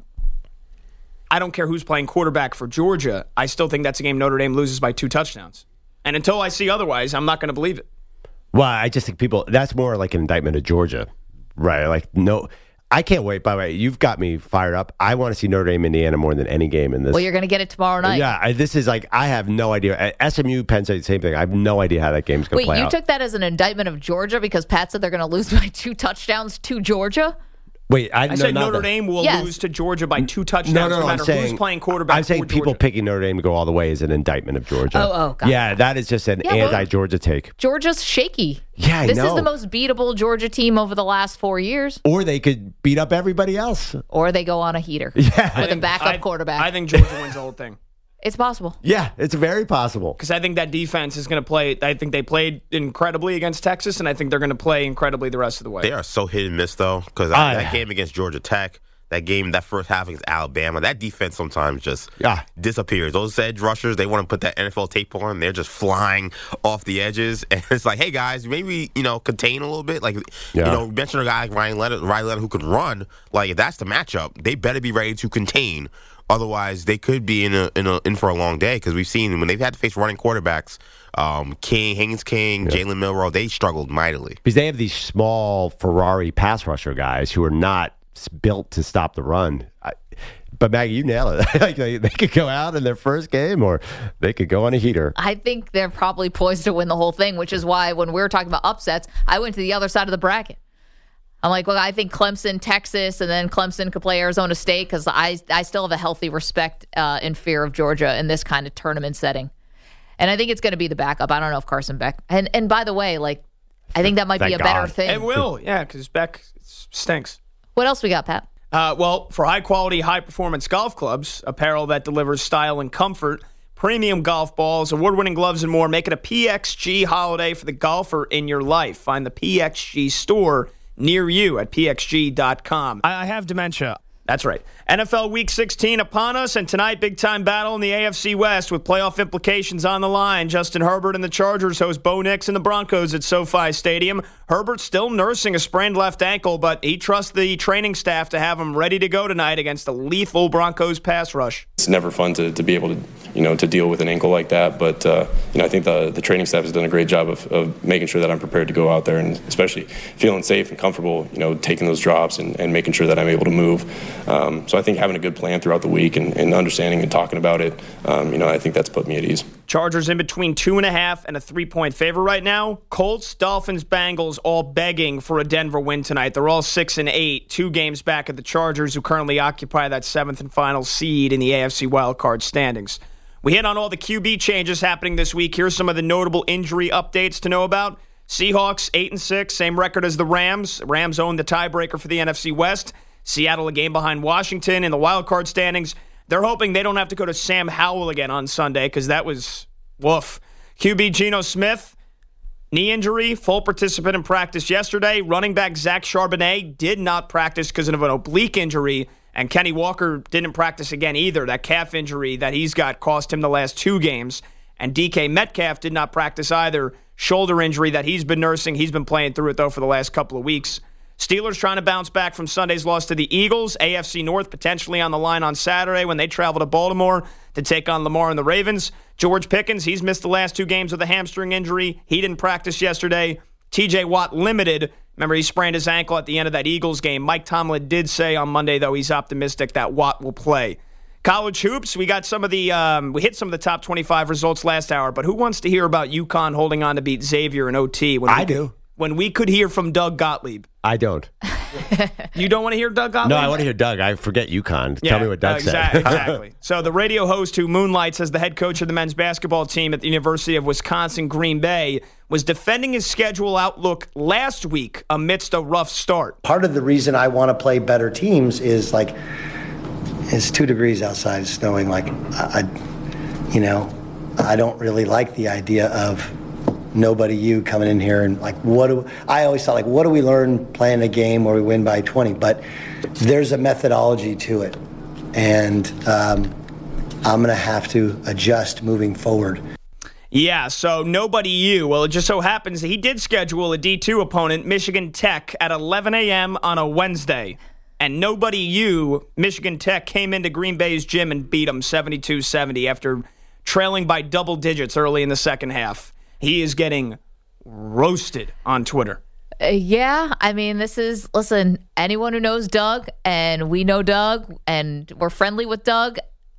I don't care who's playing quarterback for Georgia. I still think that's a game Notre Dame loses by two touchdowns. And until I see otherwise, I'm not going to believe it. Well, I just think people, that's more like an indictment of Georgia, right? Like, no, I can't wait. By the way, you've got me fired up. I want to see Notre Dame, Indiana more than any game in this. Well, you're going to get it tomorrow night. Yeah, I, this is like, I have no idea. S M U, Penn State, same thing. I have no idea how that game's going to Wait, play you out. took that as an indictment of Georgia because Pat said they're going to lose by two touchdowns to Georgia? Wait, I, I no, said not Notre that. Dame will Yes. lose to Georgia by two touchdowns No, no, no, no, I'm matter saying, who's playing quarterback I'm saying for people Georgia. picking Notre Dame to go all the way is an indictment of Georgia. Oh, oh, got yeah, it. that is just an Yeah, well- anti-Georgia take. Georgia's shaky. Yeah, I This is know. the most beatable Georgia team over the last four years. Or they could beat up everybody else. Or they go on a heater Yeah. with a backup I, quarterback. I think Georgia wins the whole thing. It's possible. Yeah, it's very possible. Because I think that defense is going to play. I think they played incredibly against Texas, and I think they're going to play incredibly the rest of the way. They are so hit and miss, though, because Ah, that yeah. game against Georgia Tech, that game, that first half against Alabama, that defense sometimes just Yeah. disappears. Those edge rushers, they want to put that N F L tape on. They're just flying off the edges. And it's like, hey, guys, maybe, you know, contain a little bit. Like, Yeah. you know, you mentioned a guy like Ryan Leonard, Ryan Leonard who could run. Like, if that's the matchup, they better be ready to contain. Otherwise, they could be in a, in, a, in for a long day because we've seen when they've had to face running quarterbacks, um, King, Haynes King, Jalen Milroe, they struggled mightily. Because they have these small Ferrari pass rusher guys who are not s- built to stop the run. I, but Maggie, you nail it. Like, they, they could go out in their first game, or they could go on a heater. I think they're probably poised to win the whole thing, which is why when we were talking about upsets, I went to the other side of the bracket. I'm like, well, I think Clemson, Texas, and then Clemson could play Arizona State because I, I still have a healthy respect uh, and fear of Georgia in this kind of tournament setting. And I think it's going to be the backup. I don't know if Carson Beck. And and by the way, like, I think that might Thank be a better God. thing. It will, yeah, because Beck stinks. What else we got, Pat? Uh, well, for high-quality, high-performance golf clubs, apparel that delivers style and comfort, premium golf balls, award-winning gloves, and more, make it a P X G holiday for the golfer in your life. Find the P X G store near you at p x g dot com. I have dementia. That's right. N F L Week sixteen upon us, and tonight, big-time battle in the A F C West with playoff implications on the line. Justin Herbert and the Chargers host Bo Nix and the Broncos at SoFi Stadium. Herbert's still nursing a sprained left ankle, but he trusts the training staff to have him ready to go tonight against the lethal Broncos pass rush. It's never fun to, to be able to, you know, to deal with an ankle like that, but, uh, you know, I think the, the training staff has done a great job of, of making sure that I'm prepared to go out there and especially feeling safe and comfortable, you know, taking those drops and, and making sure that I'm able to move. Um, so I think having a good plan throughout the week and, and understanding and talking about it, um, you know, I think that's put me at ease. Chargers in between two and a half and a three-point favorite right now. Colts, Dolphins, Bengals all begging for a Denver win tonight. They're all six and eight, two games back at the Chargers, who currently occupy that seventh and final seed in the A F C wildcard standings. We hit on all the Q B changes happening this week. Here's some of the notable injury updates to know about. Seahawks eight and six, same record as the Rams. Rams own the tiebreaker for the N F C West. Seattle a game behind Washington in the wildcard standings. They're hoping they don't have to go to Sam Howell again on Sunday because that was woof. Q B Geno Smith, knee injury, full participant in practice yesterday. Running back Zach Charbonnet did not practice because of an oblique injury, and Kenny Walker didn't practice again either. That calf injury that he's got cost him the last two games. And D K Metcalf did not practice either. Shoulder injury that he's been nursing. He's been playing through it, though, for the last couple of weeks. Steelers trying to bounce back from Sunday's loss to the Eagles. A F C North potentially on the line on Saturday when they travel to Baltimore to take on Lamar and the Ravens. George Pickens, he's missed the last two games with a hamstring injury. He didn't practice yesterday. T J Watt limited. Remember, he sprained his ankle at the end of that Eagles game. Mike Tomlin did say on Monday, though, he's optimistic that Watt will play. College hoops, we got some of the um, we hit some of the top twenty-five results last hour, but who wants to hear about UConn holding on to beat Xavier in O T? When I we, do. When we could hear from Doug Gottlieb. I don't. You don't want to hear Doug Gottlieb? No, I want to hear Doug. I forget UConn. Yeah, Tell me what Doug uh, said. Exactly. exactly. So the radio host who moonlights as the head coach of the men's basketball team at the University of Wisconsin-Green Bay was defending his schedule outlook last week amidst a rough start. Part of the reason I want to play better teams is like it's two degrees outside, snowing. Like I, I, you know, I don't really like the idea of nobody you coming in here and like what do I always thought like what do we learn playing a game where we win by twenty? But there's a methodology to it, and um, I'm gonna have to adjust moving forward. Yeah, so nobody you. Well, it just so happens that he did schedule a D two opponent, Michigan Tech, at eleven a.m. on a Wednesday. And nobody you, Michigan Tech, came into Green Bay's gym and beat them seventy-two seventy after trailing by double digits early in the second half. He is getting roasted on Twitter. Uh, yeah, I mean, this is, listen, anyone who knows Doug, and we know Doug, and we're friendly with Doug,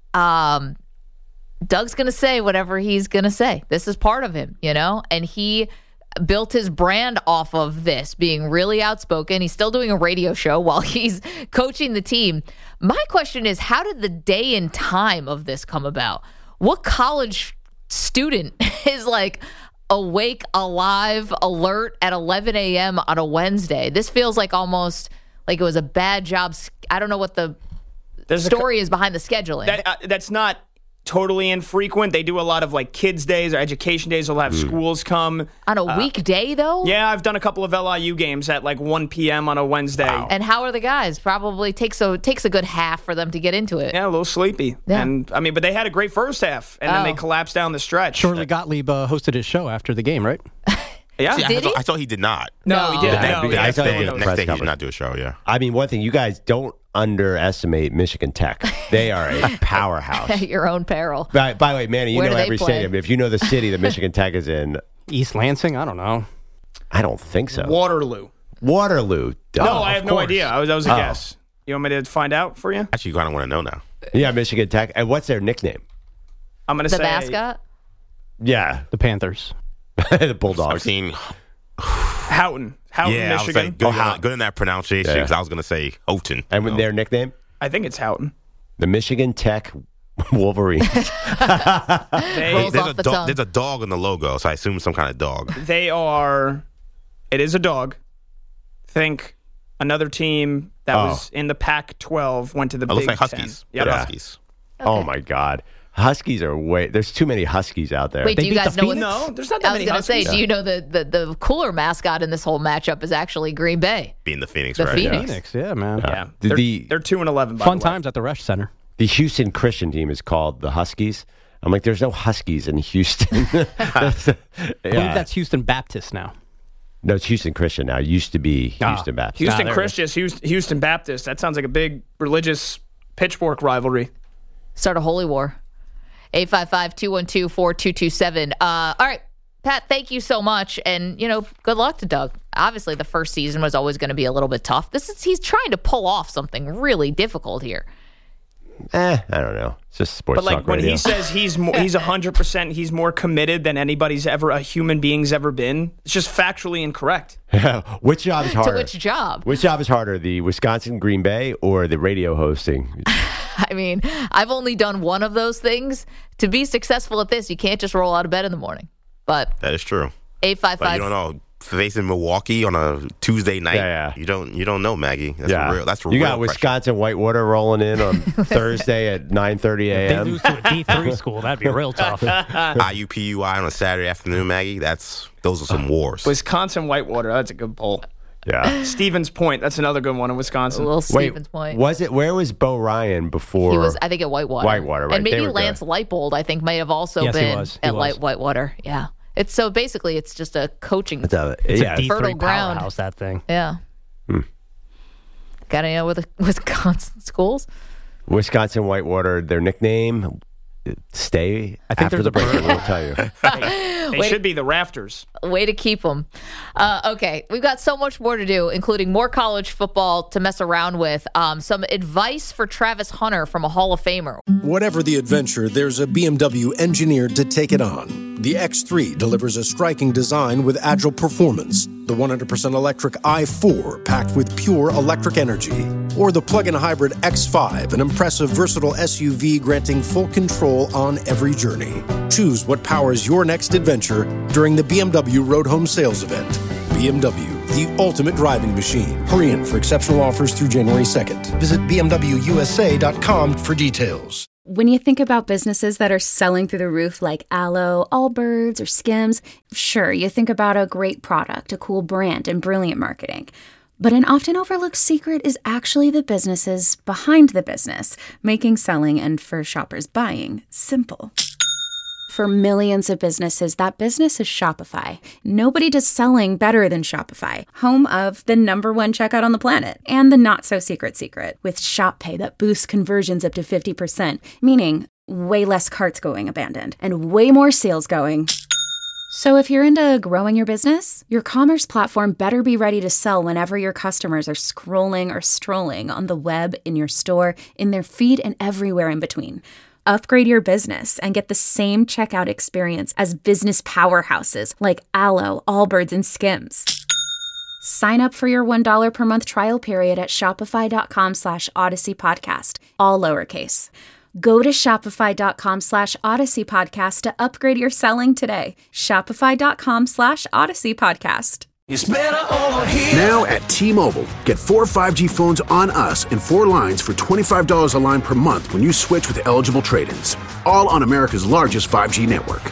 um, Doug's going to say whatever he's going to say. This is part of him, you know? And he built his brand off of this, being really outspoken. He's still doing a radio show while he's coaching the team. My question is, how did the day and time of this come about? What college student is like awake, alive, alert at eleven a.m. on a Wednesday? This feels like almost like it was a bad job. I don't know what the There's story a, is behind the scheduling. That, uh, that's not totally infrequent. They do a lot of like kids' days or education days. They'll have mm. schools come. On a uh, weekday, though? Yeah, I've done a couple of L I U games at like one p.m. on a Wednesday. Wow. And how are the guys? Probably takes a, takes a good half for them to get into it. Yeah, a little sleepy. Yeah. And I mean, but they had a great first half, and oh. then they collapsed down the stretch. Shortly Gottlieb uh, hosted his show after the game, right? Yeah, did I, he? thought, I thought he did not. No, no. he didn't. No, no, I thought he did. Next day he did not do a show. Yeah. I mean, one thing, you guys don't underestimate Michigan Tech. They are a powerhouse. At your own peril. By, by the way, Manny, you Where know do every they play? stadium. If you know the city that Michigan Tech is in, East Lansing? I don't know. I don't think so. Waterloo. Waterloo. Duh, no, I have no course. idea. I was, that was a oh. guess. You want me to find out for you? Actually, you kind of want to know now. Yeah, Michigan Tech. And what's their nickname? I'm going to the say... The mascot? Yeah. The Panthers. The Bulldogs. I've seen... Houghton. Houghton, yeah, Michigan. I was like, good, Oh, in, Houghton. good in that pronunciation because Yeah. I was going to say Houghton. And with No. their nickname? I think it's Houghton. The Michigan Tech Wolverines. They, Rolls there's, off a the dog, tongue. there's a dog in the logo, so I assume some kind of dog. they are... It is a dog. Think another team that Oh. was in the Pac twelve went to the It Big looks like Ten. Huskies. Yep. Yeah. Yeah. Huskies. Oh, my God. Huskies are way. There's too many Huskies out there. Wait, do you guys know? What, no, there's not that I was many going to say, Huskies. do you know the, the the cooler mascot in this whole matchup is actually Green Bay? Being the Phoenix, The right? Phoenix. Phoenix, yeah, man. Yeah, The- they're, the- they're two and eleven. By Fun the way. times at the Rush Center. The Houston Christian team is called the Huskies. I'm like, there's no Huskies in Houston. That's- I believe yeah. that's Houston Baptist now. No, it's Houston Christian now. It used to be Ah. Houston Baptist. Houston Ah, there it Christian, Houston, Houston Baptist. That sounds like a big religious pitchfork rivalry. Start a holy war. eight five five, two one two, four two two seven. Uh, all right, Pat, thank you so much. And, you know, good luck to Doug. Obviously, the first season was always going to be a little bit tough. This is He's trying to pull off something really difficult here. Eh, I don't know. It's just sports But like talk when radio. he says he's more, he's one hundred percent, he's more committed than anybody's ever, a human being's ever been, it's just factually incorrect. Which job is harder? To which job? Which job is harder, the Wisconsin Green Bay or the radio hosting? I mean, I've only done one of those things. To be successful at this, you can't just roll out of bed in the morning. But That is true. eight five But five. you don't know. Facing Milwaukee on a Tuesday night, Yeah, yeah. you don't you don't know, Maggie. That's yeah, real. That's you real got pressure. Wisconsin Whitewater rolling in on Thursday at nine thirty If a.m. they lose to a D three school, that'd be real tough. I U P U I on a Saturday afternoon, Maggie. That's those are some wars. Wisconsin Whitewater, that's a good poll. Yeah. Stevens Point, that's another good one in Wisconsin. A little Wait, Stevens Point. was it? Where was Bo Ryan before? He was, I think, at Whitewater. Whitewater, right. And They maybe were Lance good. Leipold, I think, may have also Yes, he been was. He at was. Light Whitewater. Yeah. It's so basically it's just a coaching. It's a, It's yeah, a D three fertile ground. powerhouse, that thing. Yeah. Hmm. Got any other Wisconsin schools? Wisconsin Whitewater. Their nickname. Stay I think after there's the a break. bird. We'll tell you. They Wait. should be the Rafters. Way to keep them. Uh, okay, we've got so much more to do, including more college football to mess around with. Um, some advice for Travis Hunter from a Hall of Famer. Whatever the adventure, there's a B M W engineered to take it on. The X three delivers a striking design with agile performance. The one hundred percent electric i four, packed with pure electric energy. Or the plug-in hybrid X five, an impressive, versatile S U V granting full control on every journey. Choose what powers your next adventure during the B M W Road Home Sales Event. B M W, the ultimate driving machine. Hurry in for exceptional offers through January second. Visit b m w u s a dot com for details. When you think about businesses that are selling through the roof like Aloe, Allbirds, or Skims, sure, you think about a great product, a cool brand, and brilliant marketing. But an often overlooked secret is actually the businesses behind the business, making selling and for shoppers buying simple. For millions of businesses, that business is Shopify. Nobody does selling better than Shopify, home of the number one checkout on the planet and the not-so-secret secret with Shop Pay that boosts conversions up to fifty percent, meaning way less carts going abandoned and way more sales going. So if you're into growing your business, your commerce platform better be ready to sell whenever your customers are scrolling or strolling on the web, in your store, in their feed, and everywhere in between. Upgrade your business and get the same checkout experience as business powerhouses like Aloe, Allbirds, and Skims. Sign up for your one dollar per month trial period at shopify.com slash Odyssey Podcast, all lowercase. Go to shopify.com slash Odyssey Podcast to upgrade your selling today. Shopify.com slash Odyssey Podcast. It's better over here. Now at T-Mobile, get four five G phones on us and four lines for twenty-five dollars a line per month when you switch with eligible trade-ins. All on America's largest five G network.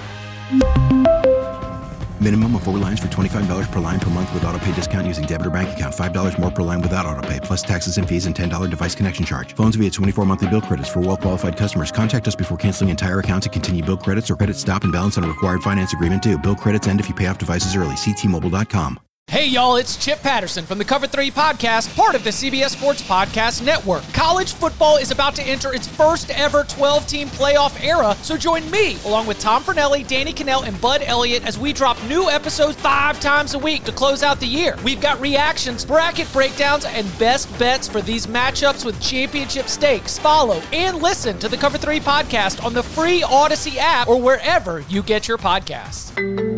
Minimum of four lines for twenty-five dollars per line per month with autopay discount using debit or bank account. five dollars more per line without autopay, plus taxes and fees and ten dollars device connection charge. Phones via twenty-four monthly bill credits for well-qualified customers. Contact us before canceling entire account to continue bill credits or credit stop and balance on a required finance agreement due. Bill credits end if you pay off devices early. See T Mobile dot com. Hey, y'all, it's Chip Patterson from the Cover three Podcast, part of the C B S Sports Podcast Network. College football is about to enter its first ever twelve-team playoff era, so join me, along with Tom Fornelli, Danny Cannell, and Bud Elliott, as we drop new episodes five times a week to close out the year. We've got reactions, bracket breakdowns, and best bets for these matchups with championship stakes. Follow and listen to the Cover three Podcast on the free Odyssey app or wherever you get your podcasts.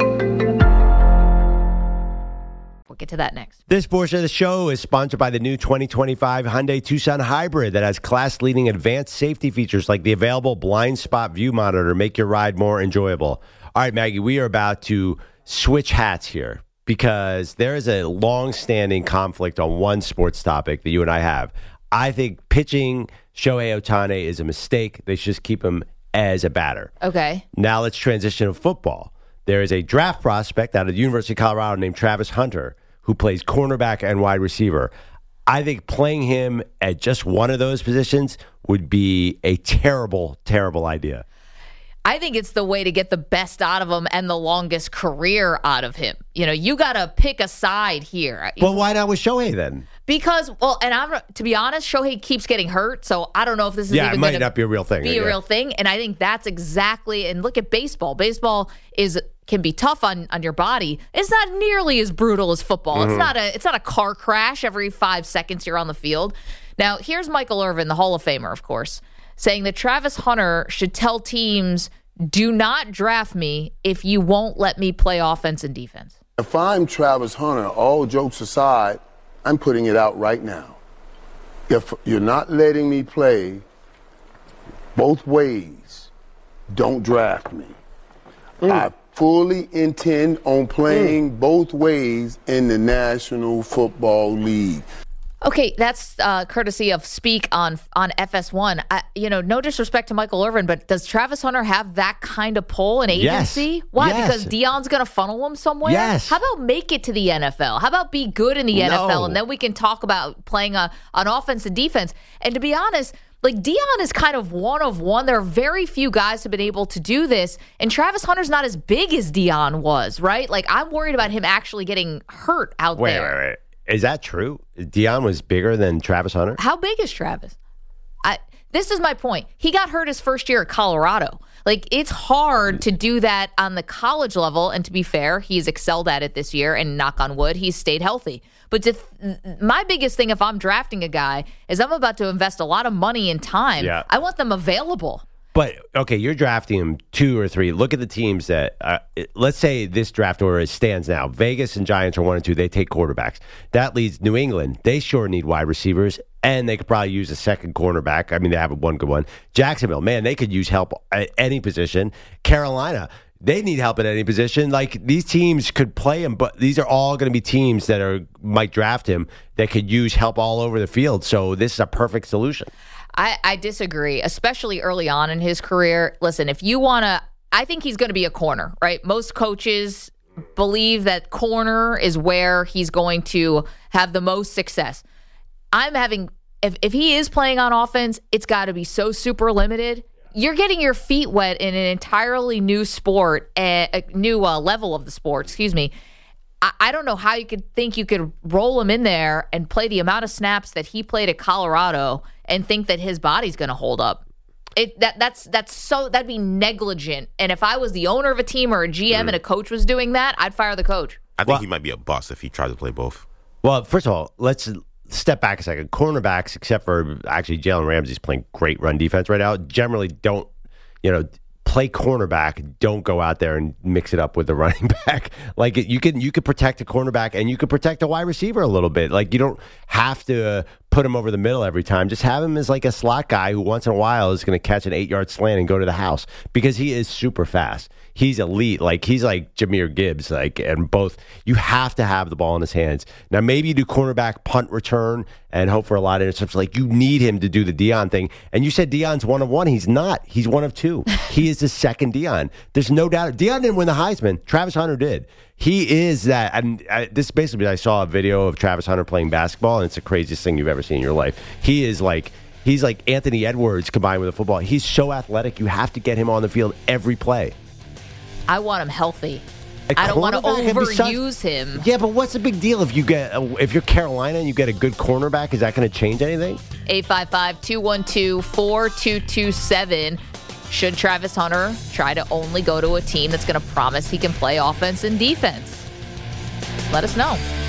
We'll get to that next. This portion of the show is sponsored by the new twenty twenty-five Hyundai Tucson Hybrid that has class-leading advanced safety features like the available blind spot view monitor, make your ride more enjoyable. All right, Maggie, we are about to switch hats here because there is a long-standing conflict on one sports topic that you and I have. I think pitching Shohei Ohtani is a mistake. They should just keep him as a batter. Okay. Now let's transition to football. There is a draft prospect out of the University of Colorado named Travis Hunter who plays cornerback and wide receiver. I think playing him at just one of those positions would be a terrible, terrible idea. I think it's the way to get the best out of him and the longest career out of him. You know, you got to pick a side here. Well, why not with Shohei then? Because, well, and I'm to be honest, Shohei keeps getting hurt, so I don't know if this is yeah, even it might going not be a real thing. Be yeah. a real thing, and I think that's exactly. And look at baseball. Baseball is can be tough on, on your body. It's not nearly as brutal as football. Mm-hmm. It's not a it's not a car crash every five seconds you're on the field. Now, here's Michael Irvin, the Hall of Famer, of course, saying that Travis Hunter should tell teams, do not draft me if you won't let me play offense and defense. If I'm Travis Hunter, all jokes aside, I'm putting it out right now. If you're not letting me play both ways, don't draft me. Mm. I fully intend on playing mm. both ways in the National Football League. Okay, that's uh, courtesy of Speak on on F S one. I, you know, no disrespect to Michael Irvin, but does Travis Hunter have that kind of pull and agency? Yes. Why? Yes. Because Deion's going to funnel him somewhere? Yes. How about make it to the N F L? How about be good in the No. N F L, and then we can talk about playing a, on offense and defense? And to be honest, like Deion is kind of one of one. There are very few guys who have been able to do this, and Travis Hunter's not as big as Deion was, right? Like, I'm worried about him actually getting hurt out wait, there. Wait, wait, wait. Is that true? Deion was bigger than Travis Hunter? How big is Travis? I, this is my point. He got hurt his first year at Colorado. Like, it's hard to do that on the college level. And to be fair, he's excelled at it this year. And knock on wood, he's stayed healthy. But to th- my biggest thing if I'm drafting a guy is I'm about to invest a lot of money and time. Yeah. I want them available. But, okay, you're drafting him two or three. Look at the teams that, uh, let's say this draft order stands now. Vegas and Giants are one and two. They take quarterbacks. That leads New England. They sure need wide receivers, and they could probably use a second cornerback. I mean, they have one good one. Jacksonville, man, they could use help at any position. Carolina, they need help at any position. Like, these teams could play him, but these are all going to be teams that are might draft him that could use help all over the field. So this is a perfect solution. I, I disagree, especially early on in his career. Listen, if you want to, I think he's going to be a corner, right? Most coaches believe that corner is where he's going to have the most success. I'm having, if, if he is playing on offense, it's got to be so super limited. You're getting your feet wet in an entirely new sport, a, a new uh, level of the sport, excuse me. I, I don't know how you could think you could roll him in there and play the amount of snaps that he played at Colorado and think that his body's going to hold up. It that that's that's so that'd be negligent. And if I was the owner of a team or a G M mm. and a coach was doing that, I'd fire the coach. I think well, he might be a bust if he tries to play both. Well, first of all, let's step back a second. Cornerbacks, except for actually Jalen Ramsey's playing great run defense right now, generally don't, you know, play cornerback. Don't go out there and mix it up with the running back. Like, you can you could protect a cornerback and you could protect a wide receiver a little bit. Like, you don't have to uh, put him over the middle every time. Just have him as like a slot guy who once in a while is going to catch an eight-yard slant and go to the house because he is super fast. He's elite. Like, he's like Jahmyr Gibbs. Like, and both, you have to have the ball in his hands. Now, maybe you do cornerback, punt return, and hope for a lot of interceptions. Like, you need him to do the Deion thing. And you said Deion's one of one. He's not. He's one of two. He is the second Deion. There's no doubt. Deion didn't win the Heisman. Travis Hunter did. He is that. And I, this basically, I saw a video of Travis Hunter playing basketball, and it's the craziest thing you've ever seen in your life. He is like, he's like Anthony Edwards combined with a football. He's so athletic. You have to get him on the field every play. I want him healthy. A I don't want to overuse such, him. Yeah, but what's the big deal if you get if you're Carolina and you get a good cornerback? Is that going to change anything? eight five five, two one two, four two two seven. Should Travis Hunter try to only go to a team that's going to promise he can play offense and defense? Let us know.